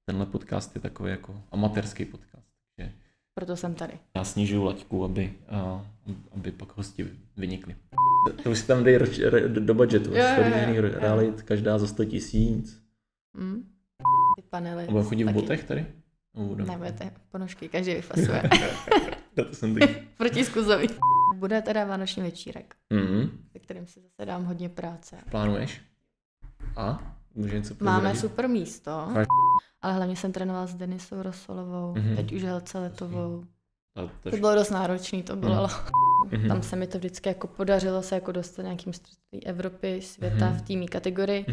tenhle podcast je takový jako amatérský podcast. Takže proto jsem tady. já snižuju laťku, aby pak hosti vynikli. To už si tam dej do budgetu. Realit, každá za 100 000. Ty panely. A budeme chodit v botech tady? Nebudete, ponožky, každý vyfasuje. To jsem teď. Proti skuzový. Bude teda vánoční večírek, se kterým si zase dám hodně práce. Plánuješ? A? Může něco Máme prozradit? super místo, ale hlavně jsem trénovala s Denisou Rosolovou, teď už Helce Letovou. To bylo dost náročný, to bylo. Tam se mi to vždycky jako podařilo se jako dostat nějakým mistrovství Evropy, světa v týmí kategorii.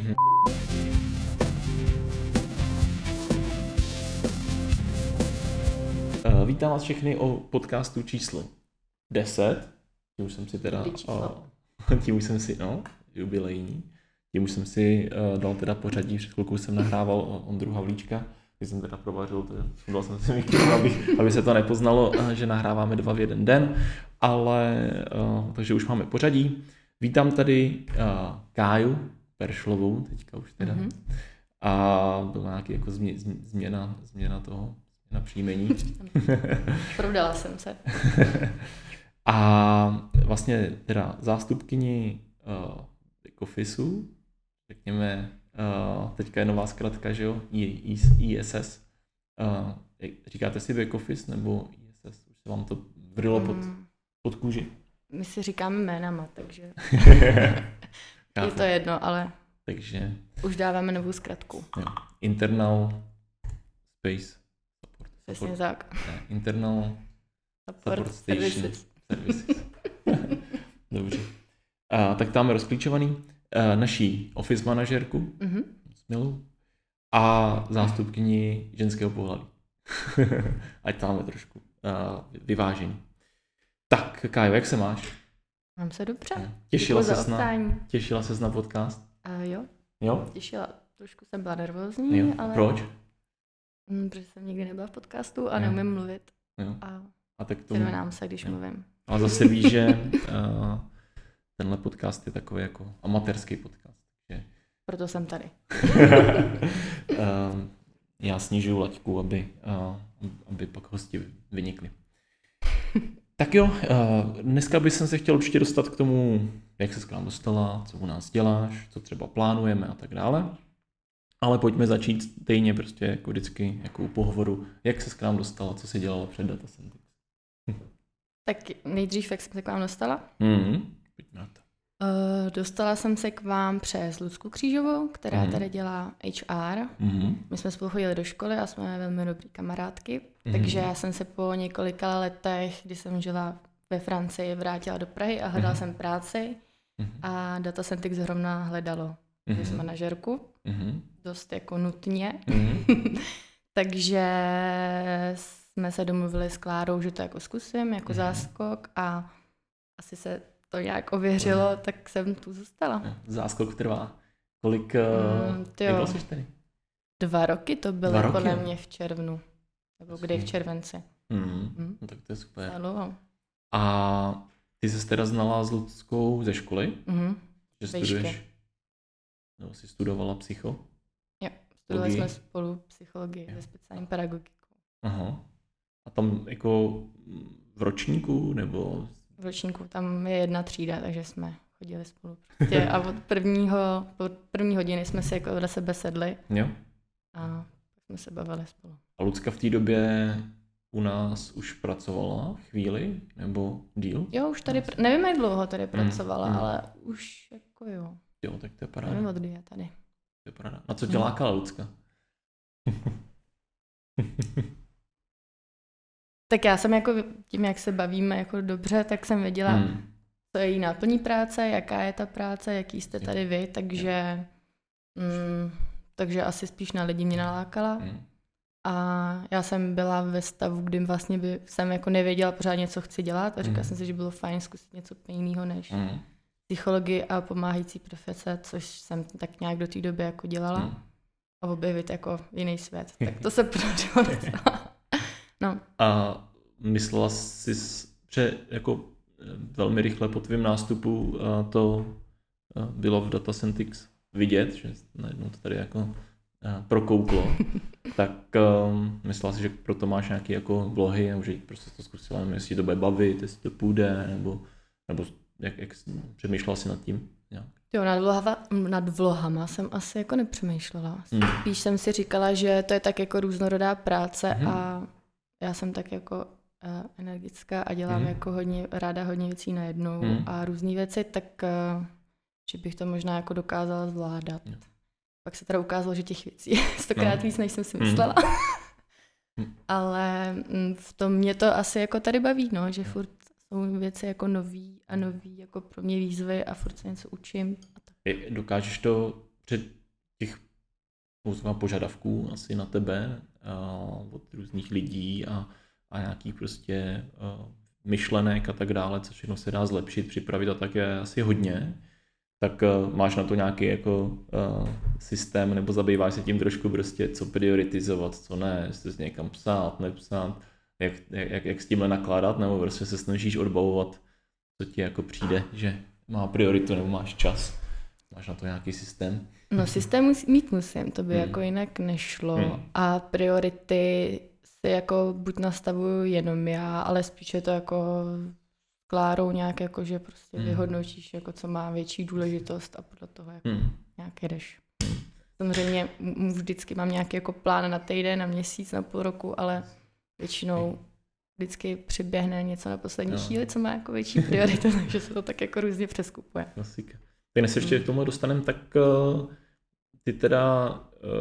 Vítám vás všechny o podcastu číslo 10. Tím už jsem si teda... jubilejní. Tím už jsem si dal teda pořadí, před chvilkou jsem nahrával Ondru Havlíčka, když jsem teda provařil, dal jsem si mikrofon, aby se to nepoznalo, že nahráváme 2 v jeden den, ale takže už máme pořadí. Vítám tady Káju Peršlovou, teďka už teda. A byla nějaký jako změna toho, na příjmení. Prodala jsem se. A vlastně teda zástupkyni Ecofisu, řekněme, teďka je nová zkratka, že jo, ISS. Říkáte si Ecofis nebo ISS? Už se vám to vrilo pod kůži? My si říkáme jménama, takže je to jedno, ale takže už dáváme novou zkratku. Jo. Internal Space Support. Přesně tak. Internal Support Services. Dobře. Tak tam máme rozklíčovaný naší office manažerku, Milou, a zástupkyni ženského pohlaví. Ať tam máme trošku vyvážení. Tak, Kájo, jak se máš? Mám se dobře. Těšila ses na podcast? Jo? Těšila. Trošku jsem byla nervózní, jo. ale... Proč? Protože jsem nikdy nebyla v podcastu a neumím mluvit. Jo. A tak to přeměnám se, když mluvím. Ale zase víš, že tenhle podcast je takový jako amatérský podcast. Takže... Proto jsem tady. Já snižuju laťku, aby pak hosti vynikli. Tak jo, dneska bych se chtěl určitě dostat k tomu, jak se k nám dostala, co u nás děláš, co třeba plánujeme a tak dále. Ale pojďme začít stejně prostě jako vždycky, jako u pohovoru, jak se k nám dostala, co jsi dělala před Datacentrix. Tak nejdřív, jak jsem se k vám dostala? Pojďme na to. Dostala jsem se k vám přes Lucku Křížovou, která tady dělá HR. My jsme spolu chodili do školy a jsme velmi dobrý kamarádky. Takže já jsem se po několika letech, kdy jsem žila ve Francii, vrátila do Prahy a hledala jsem práci. A Datacentrix zrovna hledalo manažerku. Dost jako nutně. Takže jsme se domluvili s Klárou, že to jako zkusím, jako záskok a asi se to nějak ověřilo, tak jsem tu zůstala. Záskok trvá. Kolik jak jsi tady? 2 roky to bylo podle mě v červnu. Nebo kdy v červenci. No, tak to je super. Ano. A ty jsi teda znala s Luckou ze školy? Že studuješ? Nebo jsi studovala psycho? Jo, studovali jsme spolu psychologii ve speciální pedagogiku. Aha. A tam jako v ročníku nebo... V ročníku, tam je 1 třída, takže jsme chodili spolu. Prostě a od první hodiny jsme si jako do sebe sedli. Jo. A jsme se bavili spolu. A Lucka v té době u nás už pracovala chvíli nebo díl? Jo, už tady, nevím, jak dlouho tady pracovala, ale už jako jo. Jo, tak to je paráda. Nevím, od kdy je tady. To je paráda. Na co tě lákala Lucka? Tak já jsem jako tím, jak se bavíme jako dobře, tak jsem věděla, co je její náplní práce, jaká je ta práce, jaký jste tady vy, takže asi spíš na lidi mě nalákala. A já jsem byla ve stavu, kdy vlastně jsem jako nevěděla pořádně, co chci dělat a říkala jsem si, že bylo fajn zkusit něco jiného než psychologii a pomáhající profese, což jsem tak nějak do té doby jako dělala a objevit jako jiný svět. Tak to se podařilo docela. No. A myslela jsi, že jako velmi rychle po tvém nástupu to bylo v Datacentrix vidět, že najednou to tady jako prokouklo, tak myslela si, že proto máš nějaké jako vlohy, nebo že prostě to zkusila, nevím, jestli to bude bavit, jestli to půjde, nebo jak přemýšlela si nad tím? Nějak. Jo, nad vlohama jsem asi jako nepřemýšlela. Spíš jsem si říkala, že to je tak jako různorodá práce a já jsem tak jako energická a dělám jako ráda hodně věcí najednou a různé věci, tak že bych to možná jako dokázala zvládat. Pak se teda ukázalo, že těch věcí je 100krát víc, než jsem si myslela. Ale v tom mě to asi jako tady baví, no, že furt jsou věci jako nový a nový, jako pro mě výzvy a furt se něco učím. A tak. Dokážeš to před těch požadavků asi na tebe od různých lidí a nějakých prostě myšlenek a tak dále, co všechno se dá zlepšit, připravit a tak je asi hodně. Tak máš na to nějaký jako systém, nebo zabýváš se tím trošku prostě, co prioritizovat, co ne, jestli se někam psát, nepsát, jak s tímhle nakládat, nebo prostě se snažíš odbavovat, co ti jako přijde, že má prioritu, nebo máš čas. Máš na to nějaký systém? No systém mít musím, to by jako jinak nešlo. A priority si jako buď nastavuju jenom já, ale spíš je to jako Klárou nějak jako, že prostě vyhodnotíš, jako co má větší důležitost a podle toho jako nějak jedeš. Samozřejmě vždycky mám nějaký jako plán na týden, na měsíc, na půl roku, ale většinou vždycky přiběhne něco na poslední chvíli, co má jako větší prioritu, takže se to tak jako různě přeskupuje. Klasika. Tak než se ještě k tomu dostaneme, tak ty teda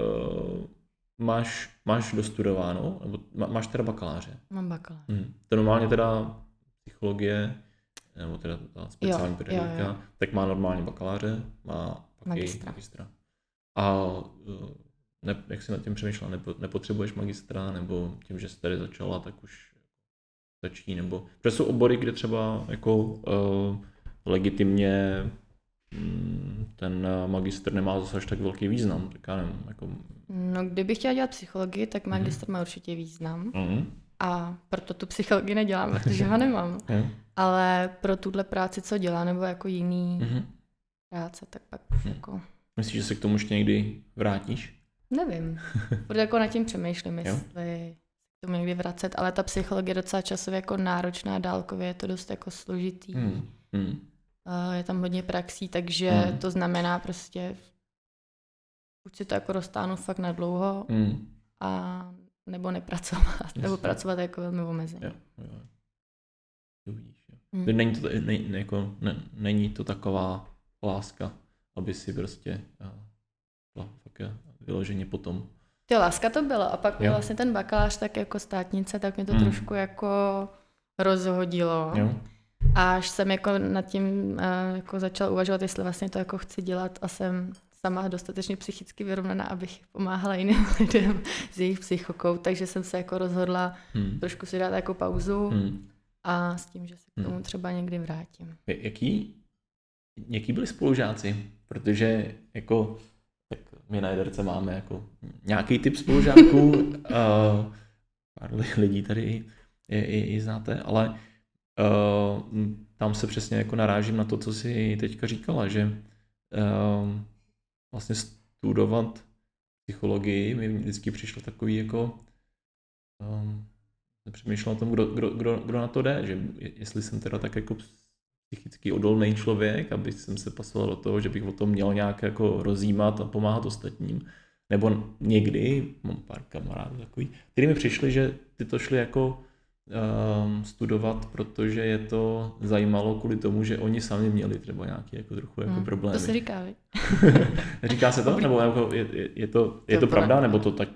máš dostudováno, nebo máš teda bakaláře? Mám bakalář. To normálně teda psychologie, nebo teda ta speciální pedagogika, tak má normálně bakaláře, má pak magistra. A jak jsi nad tím přemýšlela, nepotřebuješ magistra, nebo tím, že jsi tady začala, tak už stačí, nebo... Protože jsou obory, kde třeba jako legitimně ten magistr nemá zase až tak velký význam, tak já nevím, jako... No, kdybych chtěla dělat psychologii, tak magistr má určitě význam. A proto tu psychologii nedělám, protože ho nemám. Ale pro tuhle práci, co dělá, nebo jako jiný práce, tak pak už jako... Myslíš, že se k tomu ještě někdy vrátíš? Nevím. Protože jako nad tím přemýšlím, jestli k tomu někdy vracet, ale ta psychologie je docela časově jako náročná, dálkově je to dost jako složitý. Je tam hodně praxí, takže to znamená prostě buď si to jako roztáhnu fakt na dlouho a nebo nepracovat, nebo pracovat jako velmi omezeně. Není to taková láska, aby si prostě vyloženě potom. Ty láska to bylo a pak vlastně ten bakalář tak jako státnice, tak mě to trošku jako rozhodilo. Až jsem jako nad tím jako začala uvažovat, jestli vlastně to jako chci dělat a jsem sama dostatečně psychicky vyrovnaná, abych pomáhala jiným lidem s jejich psychokou, takže jsem se jako rozhodla trošku si dát jako pauzu a s tím, že se k tomu třeba někdy vrátím. Jaký byli spolužáci? Protože jako tak my na Jederce máme jako nějaký typ spolužáků, pár lidí tady i znáte, ale tam se přesně jako narážím na to, co jsi teďka říkala, že vlastně studovat psychologii mi vždycky přišlo takový jako nepřemýšlel o tom, kdo na to jde, že jestli jsem teda tak jako psychicky odolný člověk, aby jsem se pasoval do toho, že bych o tom měl nějak jako rozjímat a pomáhat ostatním. Nebo někdy, mám pár kamarádů takový, kteří mi přišli, že ty to šli jako studovat, protože je to zajímalo kvůli tomu, že oni sami měli třeba nějaké jako trochu jako problémy. To se říká, vi? Říká se to? Nebo jako je to pravda, nebo to tak?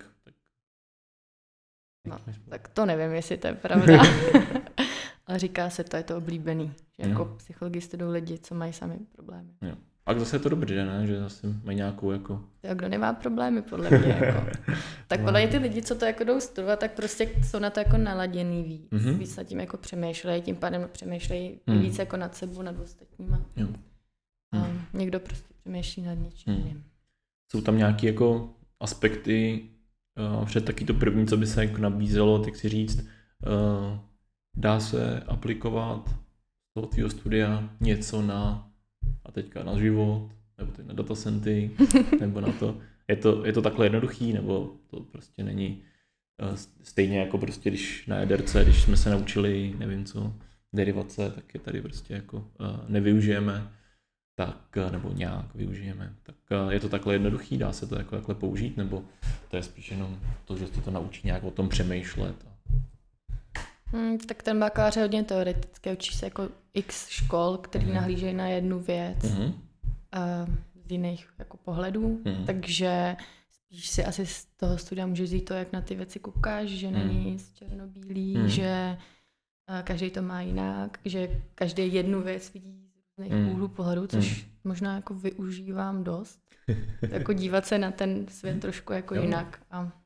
No, tak to nevím, jestli to je pravda. Ale říká se to, je to oblíbený. Že jako psychologii studují lidi, co mají sami problémy. Jo. A zase je to dobře, ne? Že zase mají nějakou jako... To kdo nemá problémy, podle mě. Jako. Tak podle mě ty lidi, co to jako jdou studovat, tak prostě jsou na to jako naladěný víc. Víc nad tím jako přemýšlejí, tím pádem přemýšlejí víc jako nad sebou, nad ostatníma. A někdo prostě přemýšlí nad něčím. Jsou tam nějaké jako aspekty, před taky to první, co by se jako nabízelo, tak si říct, dá se aplikovat z toho tvýho studia něco na, a teďka na život, nebo na datacenty, nebo na to, je to takhle jednoduchý, nebo to prostě není stejně jako prostě, když na jaderce, když jsme se naučili, nevím co, derivace, tak je tady prostě jako nevyužijeme, tak, nebo nějak využijeme. Tak je to takhle jednoduchý, dá se to jako takhle použít, nebo to je spíš jenom to, že ti to naučí nějak o tom přemýšlet. Tak ten bakalář je hodně teoretický, učíš se jako x škol, který nahlížejí na jednu věc z jiných jako pohledů, takže spíš si asi z toho studia můžeš vzít to, jak na ty věci koukáš, že není nic černobílý, že každý to má jinak, že každý jednu věc vidí z různých úhlů pohledu, což možná jako využívám dost. Jako dívat se na ten svět trošku jako jinak.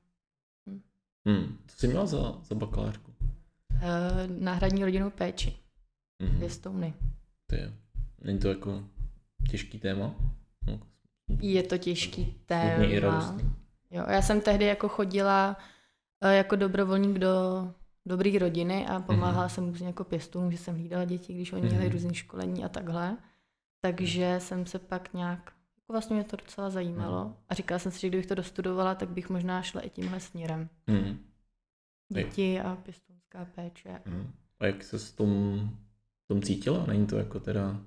Co jsi měla za bakalářku? Náhradní rodinnou péči. Pěstouny. Není to jako těžký téma? Je to těžký téma. Jo, já jsem tehdy jako chodila jako dobrovolník do dobrý rodiny a pomáhala jsem různě jako pěstounům, že jsem hlídala děti, když oni měli různý školení a takhle. Takže jsem se pak nějak, jako vlastně mě to docela zajímalo a říkala jsem si, že kdybych to dostudovala, tak bych možná šla i tímhle směrem. Děti a pěstounská péče. A jak se s tom cítila? Není to jako teda,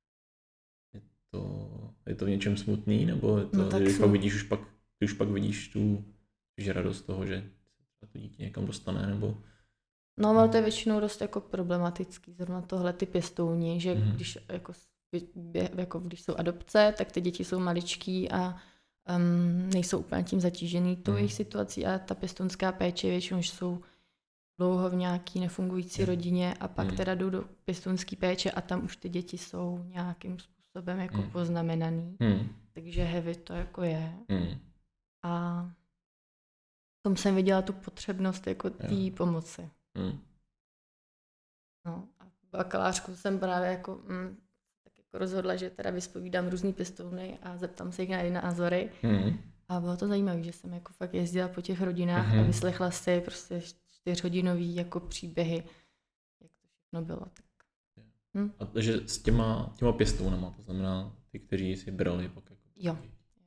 je to v něčem smutný, nebo je to, že pak vidíš už pak vidíš tu radost toho, že se to dítě někam dostane, nebo... No, ale to je většinou dost jako problematický, zrovna tohle ty pěstouni, že když když jsou adopce, tak ty děti jsou maličký a nejsou úplně tím zatížený tou jejich situací a ta pěstounská péče většinou, že jsou dlouho v nějaký nefungující rodině a pak teda jdou do pěstounské péče a tam už ty děti jsou nějakým způsobem jako poznamenaný. Takže heavy to jako je. A v tom jsem viděla tu potřebnost jako té pomoci. No a v bakalářku jsem právě jako rozhodla, že teda vyspovídám různý pěstouny a zeptám se jich na jejich názory. A bylo to zajímavé, že jsem jako fakt jezdila po těch rodinách a vyslechla si prostě 4hodinový jako příběhy, jak to všechno bylo. Tak. A takže s těma pěstounama, to znamená ty, kteří si brali pak jako... Jo.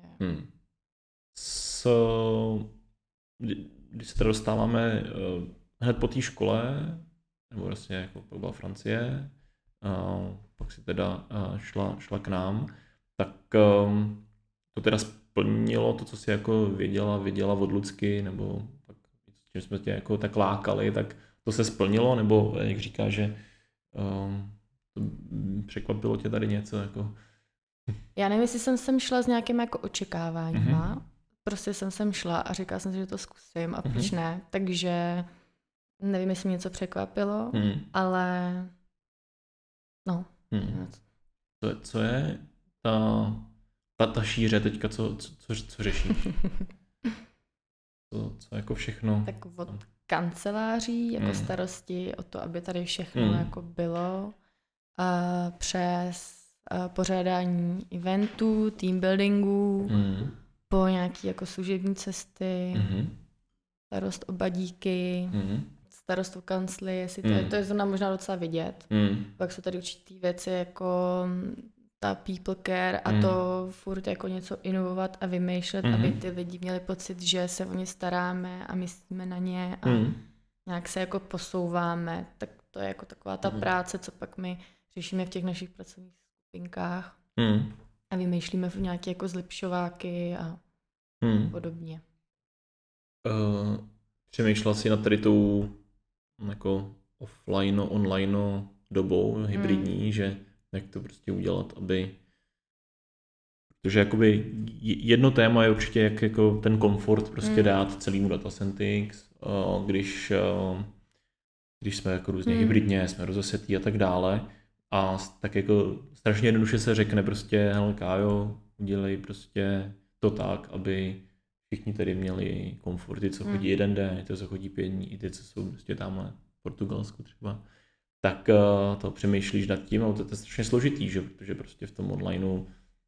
Když se teda dostáváme hned po té škole, nebo vlastně jako pak byla Francie, pak si teda šla k nám, tak to teda splnilo to, co si jako věděla od Lucky, nebo tak, čím jsme tě jako tak lákali, tak to se splnilo, nebo jak říká, že to překvapilo tě tady něco jako... Já nevím, jestli jsem sem šla s nějakým jako očekáváníma, prostě jsem sem šla a říkala jsem si, že to zkusím a proč ne, takže nevím, jestli mě něco překvapilo, ale no. Co je ta šíře teďka, co řešíš? Co jako všechno? Tak od kanceláří, jako starosti o to, aby tady všechno jako bylo, přes pořádání eventů, team buildingů, po nějaký jako služební cesty, starost o badíky, starost o kancli, jestli to je zrovna možná docela vidět. Pak jsou tady určitý věci jako ta people care a to furt jako něco inovovat a vymýšlet, aby ty lidi měli pocit, že se o ně staráme a myslíme na ně a nějak se jako posouváme. Tak to je jako taková ta práce, co pak my řešíme v těch našich pracovních skupinkách a vymýšlíme v nějaké jako zlepšováky a podobně. Přemýšlela jsi nad tady tou jako offline, online dobou hybridní, že jak to prostě udělat, aby... Protože jakoby jedno téma je určitě, jak jako ten komfort prostě dát celému data scientix, když jsme jako různě hybridně, jsme rozesetí a tak dále. A tak jako strašně jednoduše se řekne prostě, hele Kájo, udělej prostě to tak, aby všichni tady měli komfort, ty, co chodí jeden den, ty, co chodí 5 dní, i ty, co jsou prostě tamhle v Portugalsku třeba. Tak to přemýšlíš nad tím, ale to je strašně složitý, že? Protože prostě v tom onlineu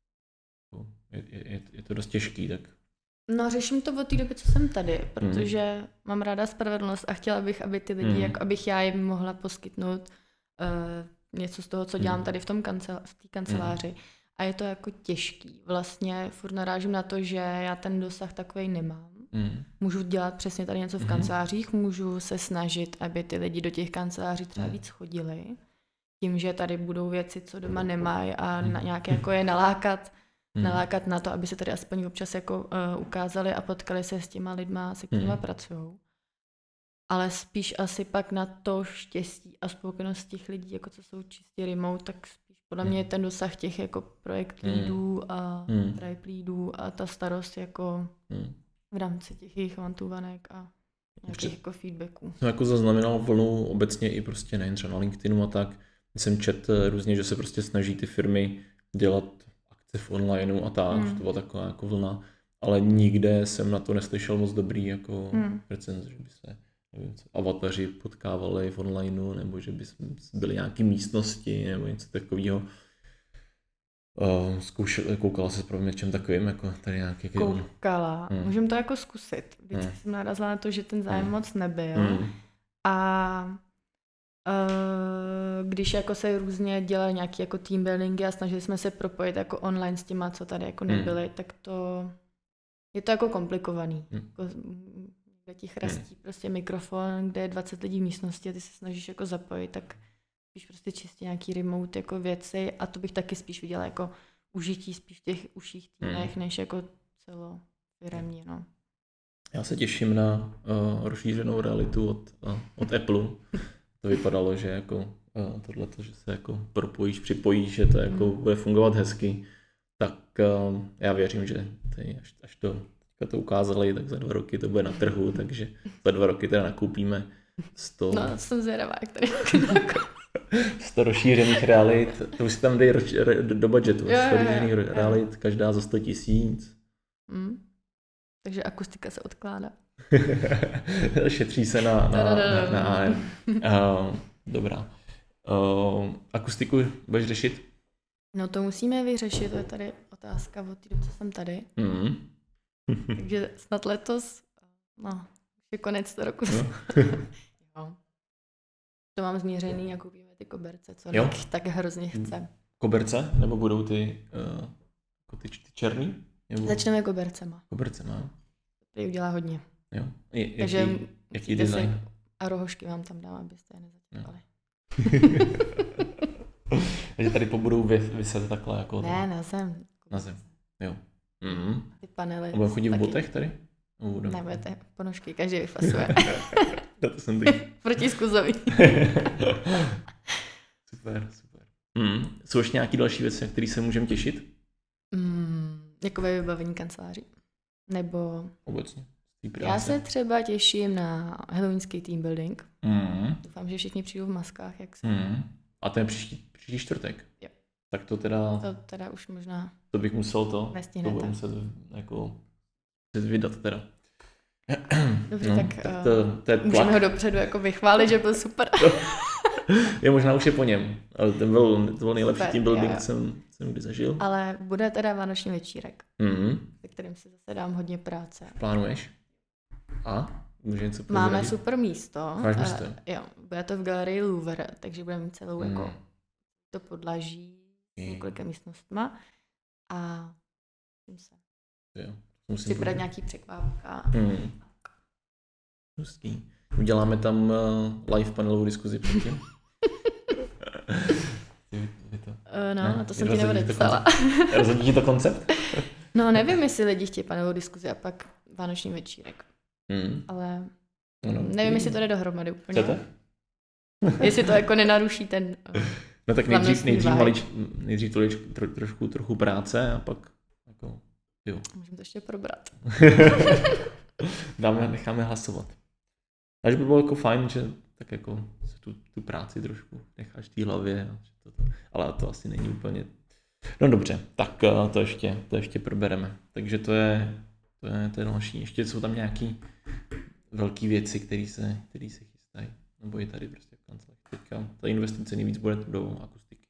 je to dost těžký. Tak. No řeším to od té doby, co jsem tady, protože mám ráda spravedlnost a chtěla bych, aby ty lidi, jako abych já jim mohla poskytnout něco z toho, co dělám tady v té kanceláři. a je to jako těžký. Vlastně furt narážím na to, že já ten dosah takovej nemám. Můžu dělat přesně tady něco v kancelářích, můžu se snažit, aby ty lidi do těch kanceláří třeba víc chodili. Tím, že tady budou věci, co doma nemají a nějaké jako je nalákat na to, aby se tady aspoň občas jako ukázali a potkali se s těma lidma, se kterýma pracujou. Ale spíš asi pak na to štěstí a spokojenost těch lidí, jako co jsou čistě remote, tak spíš podle mě je ten dosah těch jako projekt leadů a tribe leadů a ta starost jako v rámci těch jejich vantůvanek a nějakých jako feedbacků. Jsem jako zaznamenal vlnu obecně i prostě nejen třeba na LinkedInu a tak. Jsem četl různě, že se prostě snaží ty firmy dělat akce v onlineu a tak, že to byla taková jako vlna, ale nikde jsem na to neslyšel moc dobrý jako recenze, že by se nevím, avataři potkávali v onlineu, nebo že by byly nějaké místnosti nebo něco takového. Koukala se pro něčem takovým, jako tady nějaký... Koukala. Můžeme to jako zkusit. Vždycky jsem narazila na to, že ten zájem moc nebyl. A když jako se různě dělaly nějaké jako team buildingy a snažili jsme se propojit jako online s těma, co tady jako nebyly, tak to je to jako komplikovaný. Jako, kde ti chrastí prostě mikrofon, kde je 20 lidí v místnosti a ty se snažíš jako zapojit, tak spíš prostě čistě nějaký remote jako věci a to bych taky spíš viděla jako užití spíš v těch užších týmech, než jako celofiremní, no. Já se těším na rozšířenou realitu od Apple. To vypadalo, že jako tohleto, že se jako propojíš, připojíš, že to jako bude fungovat hezky, tak já věřím, že až to ukázali, tak za 2 roky to bude na trhu, takže za 2 roky teda nakoupíme 100... No, jsem zvědavá, jak tady 100 rozšířených realit, to už si tam dej do budgetu, 100 rozšířených realit, každá za 100 000. Takže akustika se odkládá. Šetří se na AM. Dobrá. Akustiku budeš řešit? No to musíme vyřešit, to je tady otázka od té, co jsem tady. Takže snad letos, je konec toho roku. Jo. To mám změřený a koupíme ty koberce, co tak hrozně chce. Koberce? Nebo budou ty černý? Nebo... Začneme kobercema. Kobercema. To udělá hodně. Jo. Takže jaký design? A rohošky vám tam dám, abyste je nezatíkali. Takže tady budou vyset takhle jako... Ne, na zem. Na zem, jo. Ty panely. A budeme chodit v botech tady? Nebudete, ponožky, každý vyfasuje. To jsem teď. Proti skuzový. Super. Jsou ještě nějaké další věci, na které se můžeme těšit? Jako ve vybavení kanceláří. Nebo... Obecně. Já se třeba těším na halloweenský team building. Doufám, že všichni přijdou v maskách, jak se. A ten příští čtvrtek? Jo. Tak to teda... To teda už možná... To bych musel to... Nestihnete. To budu muset jako... vydat teda. Dobře, tak to je můžeme ho dopředu jako vychválit, že byl super. Je možná už je po něm, ale to byl nejlepší team building, jsem kdy zažil. Ale bude teda vánoční večírek, ve kterém si zase dám hodně práce. Plánuješ? A? Může něco Máme prozradit? super místo. Máš místo? Jo, bude to v galerii Louvre, takže budeme mít celou jako to podlaží s několika místnostma a tím se připravit nějaký překvápka. Hustý. Uděláme tam live panelovou diskuzi předtím. No, to jsem ti neodepsala. Rozhodí ti to koncept? No, nevím, jestli lidi chtějí panelovou diskuzi a pak vánoční večírek. Ale nevím, jestli to jde dohromady úplně. Chcete? Jestli to jako nenaruší ten... No tak nejdřív trochu práce a pak jako, jo. Můžeme to ještě probrat. Necháme hlasovat. Až by bylo jako fajn, že tak jako tu práci trošku necháš v té hlavě. Ale to asi není úplně... No dobře, tak to ještě probereme. Takže to je další. Ještě jsou tam nějaký velké věci, které se chystají. Nebo je tady prostě v kanceláři. Teďka ta investice nejvíc bude do akustiky.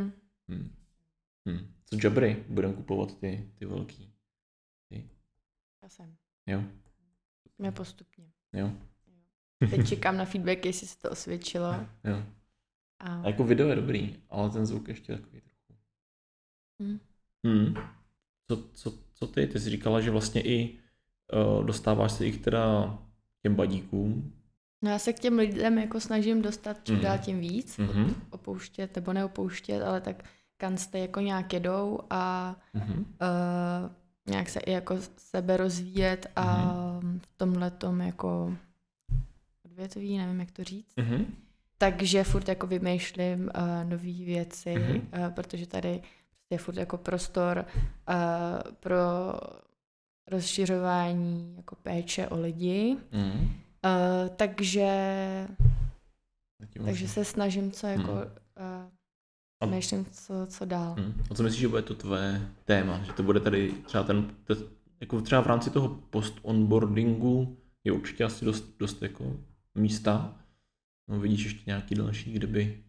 Co Jabry? Budeme kupovat ty velký. Já jsem. Jo. Mě postupně. Jo. Teď čekám na feedback, jestli se to osvědčilo. Jo. A jako video je dobrý, ale ten zvuk ještě takový trochu. Co ty? Ty jsi říkala, že vlastně i dostáváš se i k teda těm badíkům. No já se k těm lidem jako snažím dostat čím dál tím víc, opouštět nebo neopouštět, ale tak kancte jako nějak jedou a nějak se i jako sebe rozvíjet a v tomhletom jako odvětví, nevím jak to říct. Takže furt jako vymýšlím nové věci, protože tady je furt jako prostor pro rozšiřování jako péče o lidi. Takže se snažím co jako myšlím, co dál. A co myslíš, že bude to tvoje téma? Že to bude tady třeba jako třeba v rámci toho post-onboardingu je určitě asi dost jako místa. No, vidíš ještě nějaký další, kde by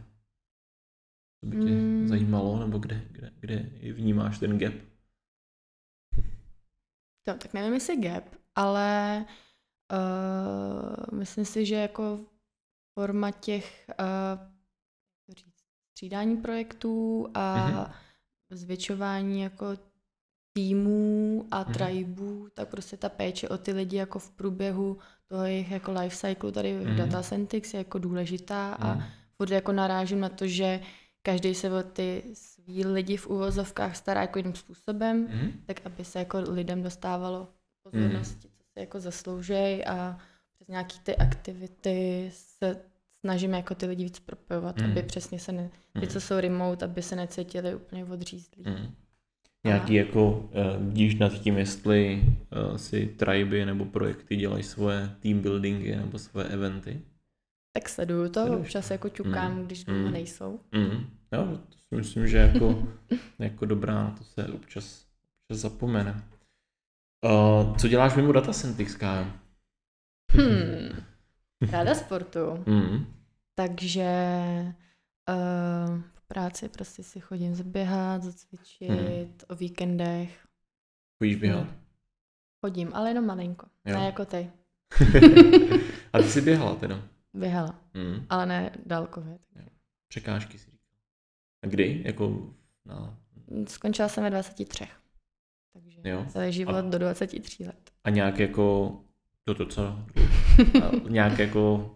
tě zajímalo, nebo kde vnímáš ten gap? Tak nevím, jestli gap, ale myslím si, že jako forma těch střídání projektů a zvětšování jako týmů a tribů, tak prostě ta péče o ty lidi jako v průběhu toho jejich jako life cyclu tady v Data Scientix je jako důležitá a furt jako narážím na to, že každý se o ty svý lidi v uvozovkách stará jako jiným způsobem, tak aby se jako lidem dostávalo pozornosti, co se jako zasloužejí a přes nějaký ty aktivity se snažíme jako ty lidi víc propojovat, aby přesně se ty, co jsou remote, aby se necítili úplně odřízlí. Nějaký jako díš nad tím, jestli si triby nebo projekty dělají svoje team buildingy nebo svoje eventy? Tak sleduju to, občas jako ťukám, když doma nejsou. Jo, to si myslím, že jako dobrá, to se občas zapomene. Co děláš mimo Data Scientix, Kájo? Ráda sportu. Takže v práci prostě si chodím zaběhat, zacvičit, o víkendech. Chodíš běhat? Chodím, ale jenom malinko, ne jako ty. A ty jsi běhala teda? Běhala, ale ne dálkově. Překážky si říkala. A kdy? Jako Skončila jsem ve 23. Takže celý život do 23 let. A nějak jako nějak jako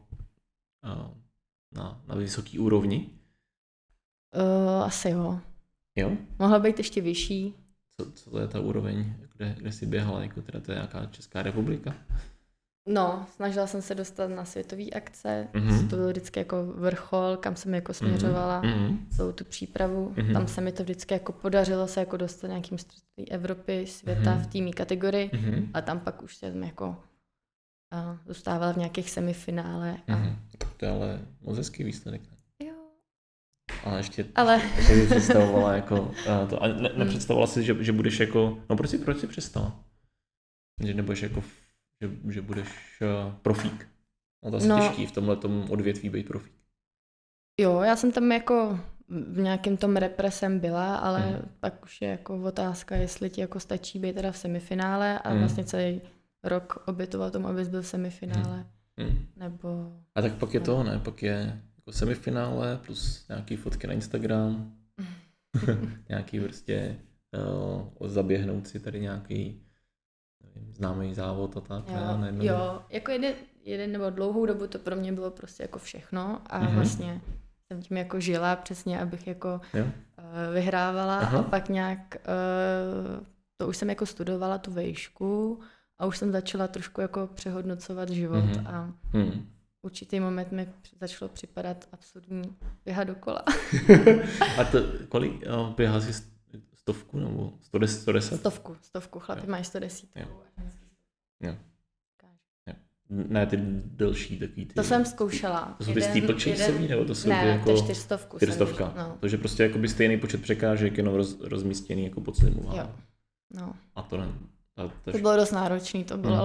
na vysoký úrovni? Asi jo. Jo? Mohla být ještě vyšší. Co to je ta úroveň, kde jsi běhala? Jako teda to je nějaká Česká republika? No, snažila jsem se dostat na světové akce. To byl vždycky jako vrchol, kam jsem jako směřovala celou tu přípravu. Tam se mi to vždycky jako podařilo se jako dostat nějakým mistrovství Evropy, světa v týmí kategorii. A tam pak už jsem jako dostávala v nějakých semifinále. To je ale moc hezký výsledek. Jo. Ale ještě by představovala jako to. A nepředstavovala si, že budeš jako, no proč jsi přestala? Že nebudeš jako, že budeš profík. No to asi těžký v tomhletom odvětví být profík. Jo, já jsem tam jako v nějakém tom represem byla, ale pak už je jako otázka, jestli ti jako stačí být teda v semifinále a vlastně celý rok obětoval tomu, abys byl v semifinále. Nebo... A tak pak je to, ne? Pak je jako semifinále plus nějaký fotky na Instagram, nějaký prostě zaběhnout si tady nějaký známý závod a tak. Jo, jako jeden nebo dlouhou dobu to pro mě bylo prostě jako všechno a vlastně jsem tím jako žila přesně, abych jako vyhrávala a pak nějak to už jsem jako studovala tu vejšku a už jsem začala trošku jako přehodnocovat život a určitý moment mi začalo připadat absurdní běhat dokola. A to kolik běhá si 100 nebo 110? 100, chlapi mají 110. Jo. Ne, ty delší takový ty. To jsem zkoušela. To jsou ty steeplechasevý, nebo to jsou ne, ty jako... Ne, to je 400. No. Takže prostě jakoby stejný počet překážek, jenom rozmístěný jako pod slimová. Jo. No. A to ne. To bylo dost náročný, to bylo.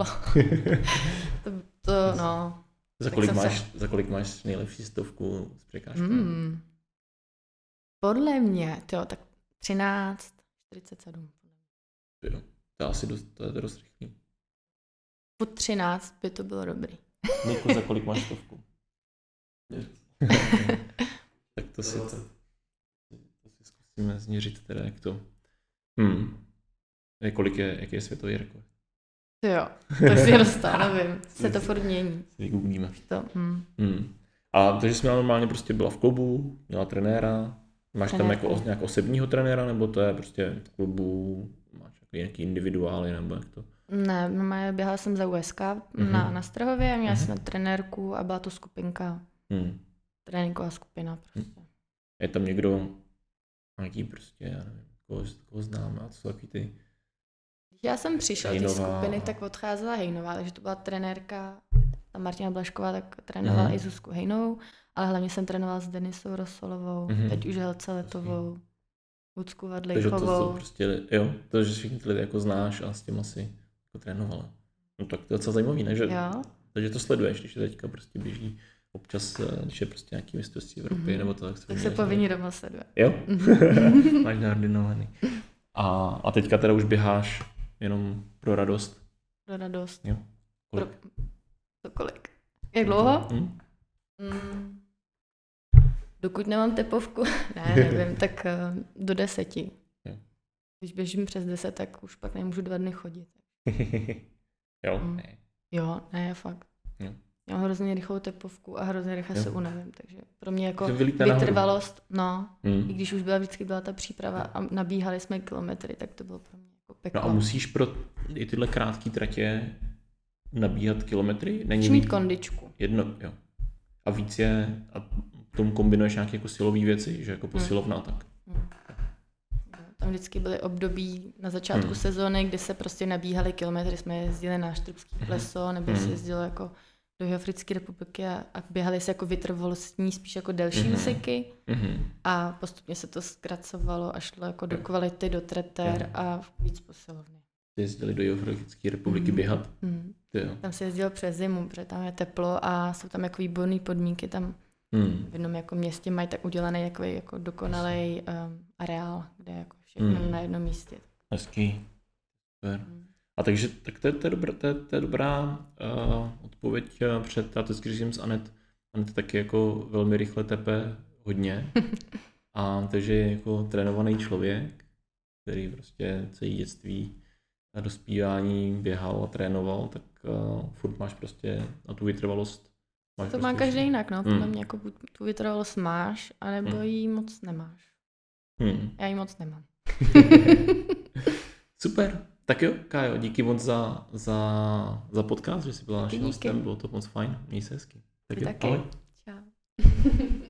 No. Za kolik máš nejlepší 100 s překážkami? Podle mě, tak 13:47. Jo, to je asi to je dost rychlý. Po 13 by to bylo dobrý. Niko, za kolik máš 100? Tak to si zkusíme změřit teda, jak to Jaký je světový rekord? Jo, to si dostal, nevím. Se to furt mění. Vygooglíme. To. A takže jsi normálně prostě byla v klubu, měla trenéra, máš tam jako nějak osobního trenéra, nebo to je prostě v klubu, máš nějaký individuály, nebo jak to? Ne, běhala jsem za USK na Strahově, měla jsem trenérku a byla to skupinka. Tréninková skupina prostě. Je tam někdo, nějaký prostě, já nevím, koho znám, a to jsou taky ty. Když já jsem přišla do té skupiny, tak odcházela Hejnová, takže to byla trenérka, ta Martina Blašková, tak trénovala i Zuzku Hejnovou, ale hlavně jsem trénovala s Denisou Rosolovou, teď už Helce Letovou, Lucku Vadlejchovou. Takže to prostě, jo, to, že všichni ty lidi jako znáš a s tím asi jako trénovala. No tak to je docela zajímavý, ne? Že, jo. Takže to sleduješ, když je teďka prostě běží občas, když je prostě nějaký mistrovství v Evropě, nebo to tak se povinně doma sleduje. Jo? Máš naordinovaný. A teďka teda už běháš jenom pro radost? Pro radost. Jo. Kolik? Kolik? Jak dlouho? Dokud nemám tepovku, nevím, tak do 10. Jo. Když běžím přes 10, tak už pak nemůžu 2 dny chodit. Jo? Jo, fakt. Jo. Já mám hrozně rychlou tepovku a hrozně rychle se unavím, takže pro mě jako vytrvalost, i když už vždycky byla ta příprava a nabíhali jsme kilometry, tak to bylo pro mě jako peklo. No a musíš pro i tyhle krátké tratě nabíhat kilometry? Musíš mít kondičku. Jo. A víc je, a tomu kombinuješ nějaké jako silové věci, že jako posilovna tak. Tam vždycky byly období na začátku sezóny, kdy se prostě nabíhaly kilometry, jsme jezdili na Štrbský pleso, nebo se jezdilo jako do Jihoafrické republiky a běhali se jako vytrvalostní, spíš jako delší úseky a postupně se to zkracovalo a šlo jako do kvality, do tretér a víc posilovny. Jezdili do Jihoafrické republiky běhat? Tam se jezdilo přes zimu, protože tam je teplo a jsou tam jako výborné podmínky, tam v jednom jako městě mají tak udělaný jako dokonalý areál, kde je jako všechno na jednom místě. Hezký. A takže tak to je dobrá odpověď před, já to říkám s Anet taky jako velmi rychle tepe hodně. A takže je jako trénovaný člověk, který prostě celé dětství a dospívání běhal a trénoval, tak furt máš prostě na tu vytrvalost. To prostě má každý jinak, no. Podle mě jako tu vytrvalost máš, anebo ji moc nemáš. Já ji moc nemám. Super. Tak jo, Kájo, díky moc za podcast, že jsi byla naším hostem, bylo to moc fajn, měj se hezky. Tak jo, ahoj. Čau.